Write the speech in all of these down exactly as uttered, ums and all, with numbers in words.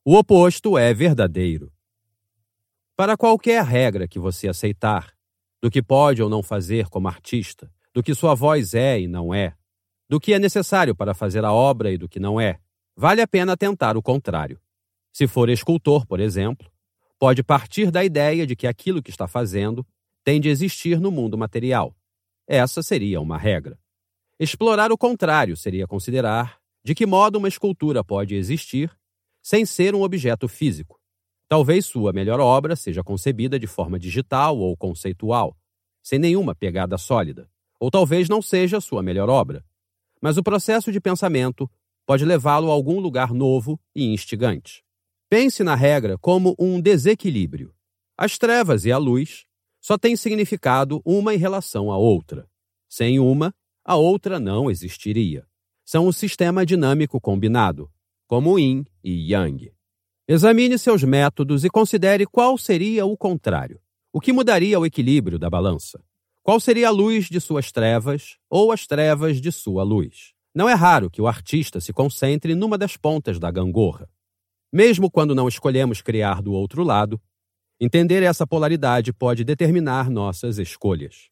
O oposto é verdadeiro. Para qualquer regra que você aceitar, do que pode ou não fazer como artista, do que sua voz é e não é, do que é necessário para fazer a obra e do que não é, vale a pena tentar o contrário. Se for escultor, por exemplo, pode partir da ideia de que aquilo que está fazendo tem de existir no mundo material. Essa seria uma regra. Explorar o contrário seria considerar de que modo uma escultura pode existir sem ser um objeto físico. Talvez sua melhor obra seja concebida de forma digital ou conceitual, sem nenhuma pegada sólida. Ou talvez não seja sua melhor obra. Mas o processo de pensamento pode levá-lo a algum lugar novo e instigante. Pense na regra como um desequilíbrio. As trevas e a luz só têm significado uma em relação à outra. Sem uma, a outra não existiria. São um sistema dinâmico combinado, como yin e yang. Examine seus métodos e considere qual seria o contrário. O que mudaria o equilíbrio da balança? Qual seria a luz de suas trevas ou as trevas de sua luz? Não é raro que o artista se concentre numa das pontas da gangorra. Mesmo quando não escolhemos criar do outro lado, entender essa polaridade pode determinar nossas escolhas.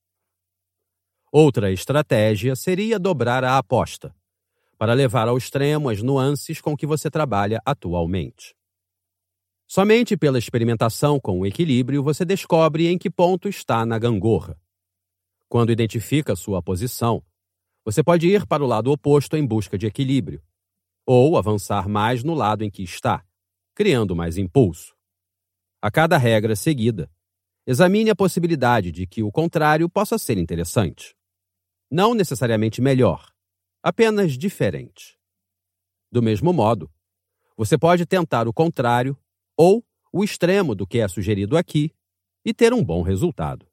Outra estratégia seria dobrar a aposta, para levar ao extremo as nuances com que você trabalha atualmente. Somente pela experimentação com o equilíbrio você descobre em que ponto está na gangorra. Quando identifica sua posição, você pode ir para o lado oposto em busca de equilíbrio, ou avançar mais no lado em que está, criando mais impulso. A cada regra seguida, examine a possibilidade de que o contrário possa ser interessante. Não necessariamente melhor, apenas diferente. Do mesmo modo, você pode tentar o contrário ou o extremo do que é sugerido aqui e ter um bom resultado.